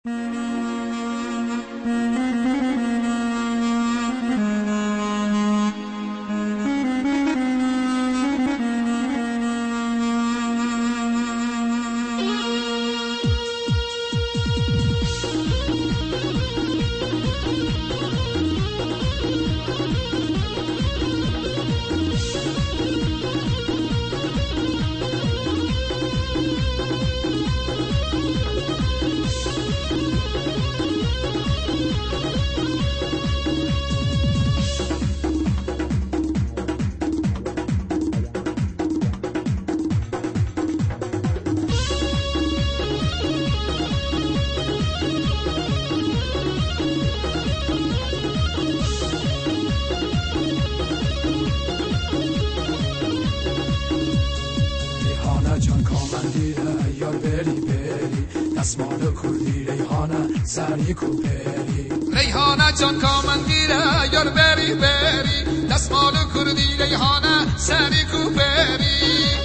جان کامندیره یار بری بری دستمال کردی ریحانه سری کو بری ریحانه جان کامندیره یار بری بری دستمال کردی ریحانه سری کو بری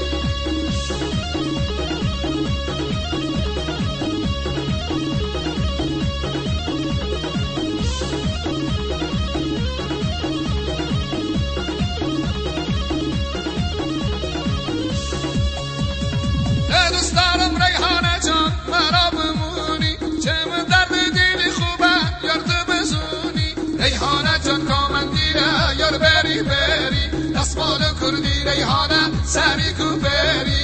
دوست دارم ریحانه جان مرا بمونی چه من درد دیلی خوبه یار تو بزونی ریحانه جان کامندیره یار بری بری دستمال کردی ریحانه سری کو بری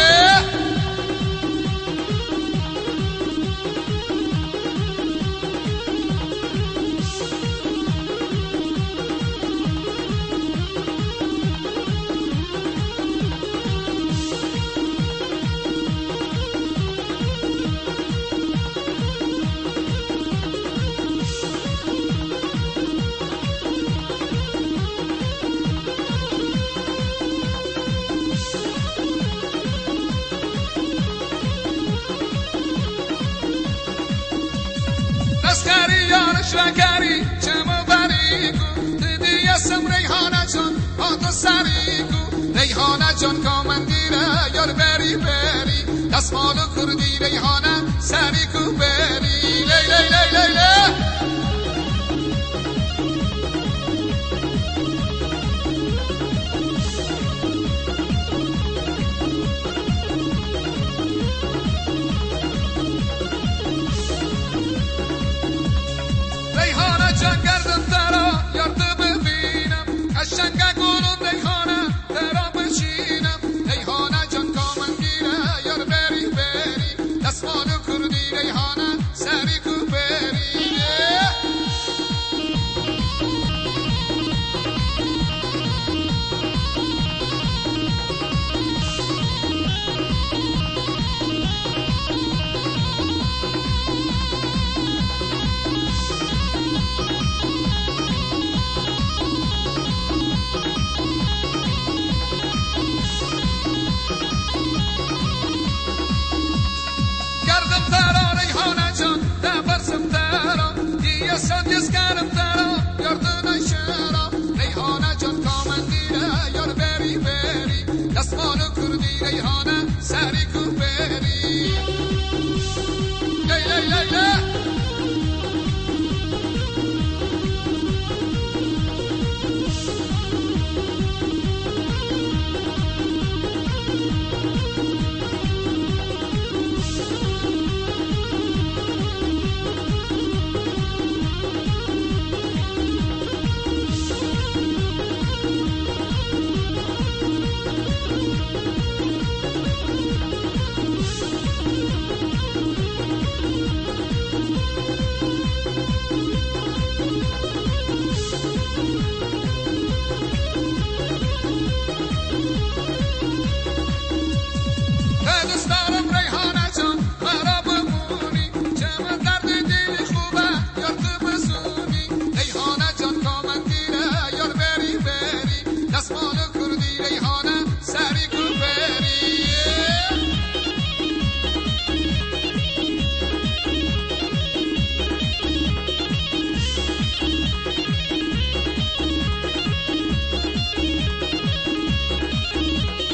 نسکری یارش وگری چه مبری کو دیدی اسم ریحانه جان آتو سری کو ریحانه جان کامندیره یار بری بری دستمال کردی ریحانه سری کو بری لی لی لی لی لی جان گردم ترا یار تو ببینم قشنگه گلون ریحانه ترا بچینم ریحانه جان کامندیره یار بری بری دستمال کردی ریحانه سری کو بری برسم ترا دیگه سندیز کردم ترا یار تو نشرا ریحانه جان کامندیره یار بری بری دستمال کردی ریحانه سری کو بری لی لی لی لی دوست دارم ریحانه جان مرا بمونی چه من درد دیلی خوبه یار تو بزونی ریحانه جان کامندیره یار بری بری دستمال کردی ریحانه سری کو بری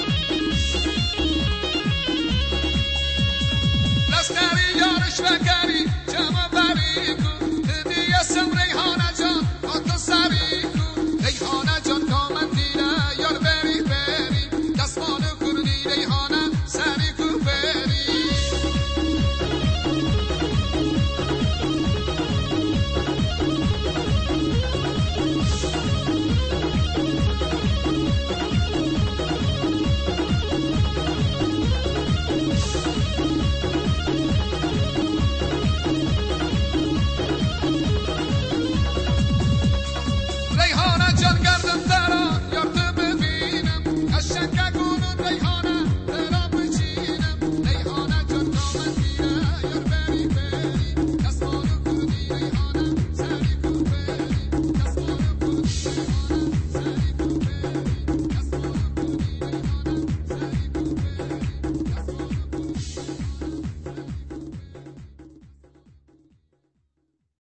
نسکری یارش وگری